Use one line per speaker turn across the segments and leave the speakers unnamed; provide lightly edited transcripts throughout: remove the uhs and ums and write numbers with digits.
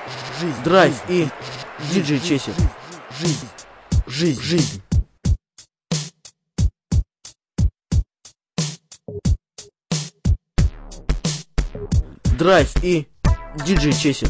Драйв и диджей Чесер. Жизнь. Драйв и диджей Чесер.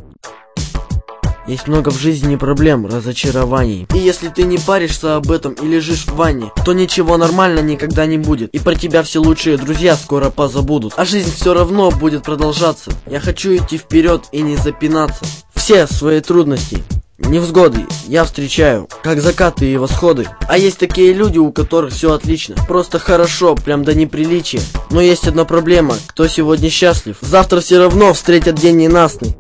Есть много в жизни проблем, разочарований. И если ты не паришься об этом и лежишь в ванне, то ничего нормально никогда не будет. И про тебя все лучшие друзья скоро позабудут. А жизнь все равно будет продолжаться. Я хочу идти вперед и не запинаться. Все свои трудности, невзгоды я встречаю, как закаты и восходы. А есть такие люди, у которых все отлично, просто хорошо, прям до неприличия. Но есть одна проблема: кто сегодня счастлив, завтра все равно встретят день ненастный.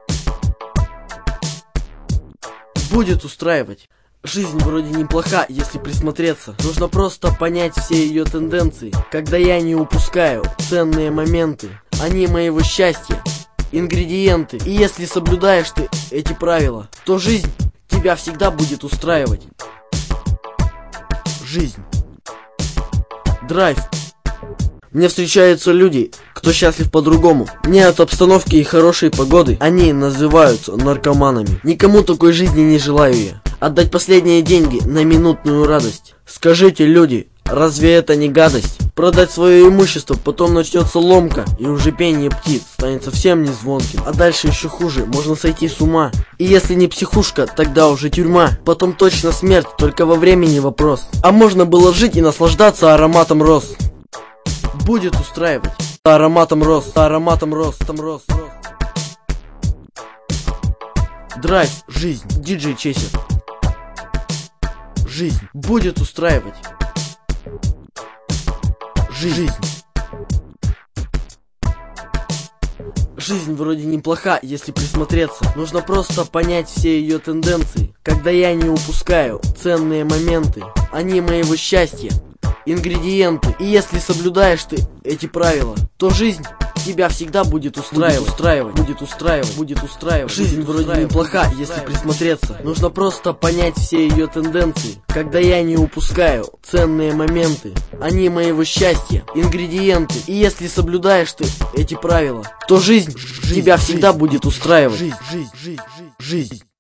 Будет устраивать. Жизнь вроде неплоха, если присмотреться. Нужно просто понять все ее тенденции. Когда я не упускаю ценные моменты, они моего счастья, ингредиенты. И если соблюдаешь ты эти правила, то жизнь тебя всегда будет устраивать. Жизнь. Драйв. Мне встречаются люди, кто счастлив по-другому. Не от обстановки и хорошей погоды. Они называются наркоманами. Никому такой жизни не желаю я. Отдать последние деньги на минутную радость. Скажите, люди, разве это не гадость? Продать свое имущество, потом начнется ломка, и уже пение птиц станет совсем не звонким. А дальше еще хуже, можно сойти с ума. И если не психушка, тогда уже тюрьма. Потом точно смерть, только во времени вопрос. А можно было жить и наслаждаться ароматом роз. Будет устраивать. Ароматом роз. Драйв, жизнь, диджей Чесер. Жизнь будет устраивать. Жизнь. Жизнь вроде неплоха, если присмотреться. Нужно просто понять все ее тенденции. Когда я не упускаю ценные моменты, они моего счастья, ингредиенты. И если соблюдаешь ты эти правила, то жизнь тебя всегда будет устраивать. Жизнь вроде неплоха, если присмотреться. Нужно просто понять все ее тенденции. Когда я не упускаю ценные моменты, они моего счастья, ингредиенты. И если соблюдаешь ты эти правила, то жизнь тебя всегда будет устраивать. Жизнь.